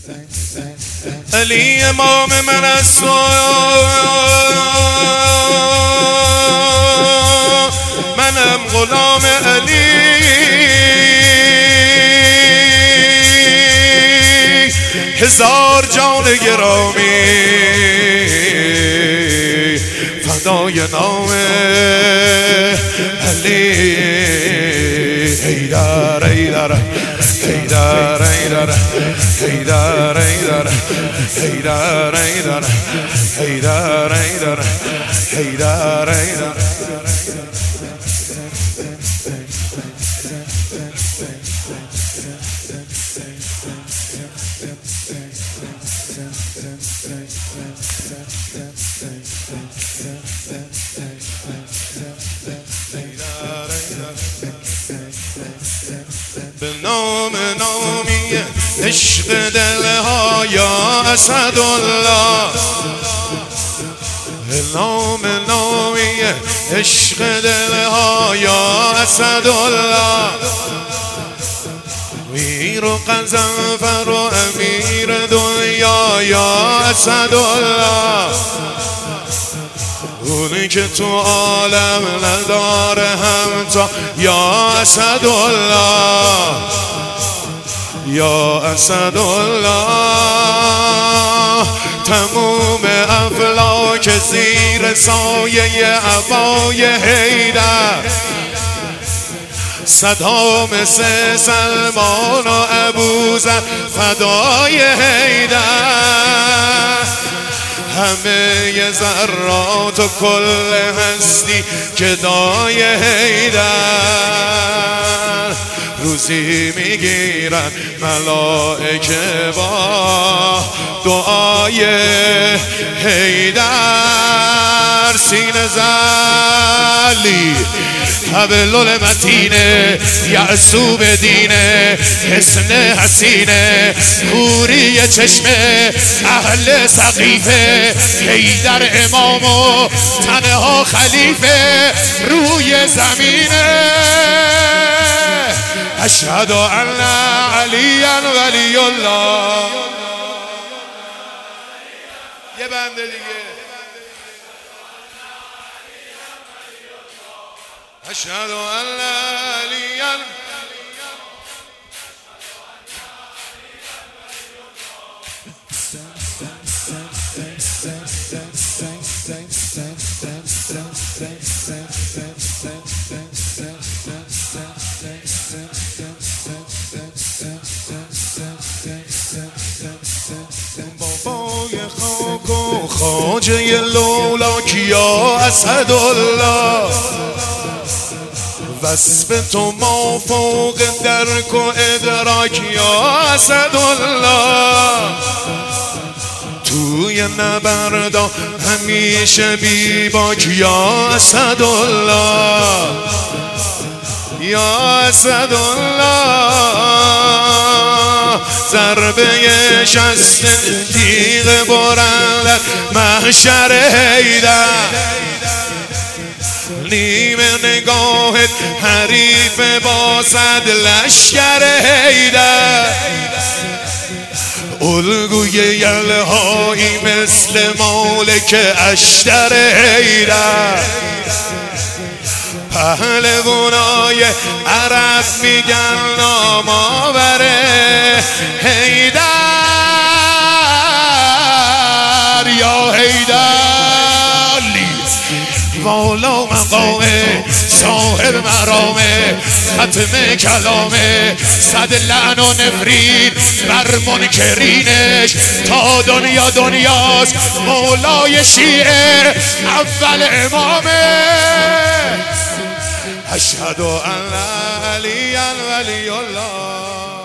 علی امام من است و منم غلام علی. هزار جان گرامی فدای نام علی. حیدر حیدر حیدر حیدر حیدر حیدر حیدر حیدر حیدر حیدر حیدر حیدر. به نام نامی عشق دلها یا اسدالله. به نام نامی عشق دلها یا اسدالله. میر و غضنفر و امیر دنیا یا اسدالله. اونی که تو عالم نداره همتا یا اسدالله یا اسدالله. تموم افلاک زیر سایه عبای حیدر. صدها مثل سلمان و ابوذر فدای حیدر. همه ذرات و کل هستی گدای حیدر. روزی میگیرن ملائکه با دعای حیدر. سینه زلی حبل متینه یعصوب دینه حسن حسینه حوری چشمه اهل سقیفه. حیدر امام و تنها خلیفه روی زمینه. اشهد ان علی ولی الله. یه بنده دیگه. اشهد ان علی بابای خاک و خواجه لولاک یا اسدالله. وصف تو مافوق درک و ادراک یا اسدالله. توی نبردا همیشه بی باک یا اسدالله یا اسدالله. ضربه شست تیغ برندت محشر حیدر. نیمه نگاهت حریف با صد لشکر حیدر. الگوی یلهایی مثل مالک اشتر حیدر. پهلوانای عرب میگن نام آوره حیدر یا حیدر. والا مقامه ظاهر مرامه ختم کلامه. صد لعن و نفرین بر منکرینش تا دنیا دنیاست. مولای شیعه اول امامه. اشهد ان علی ولی الله.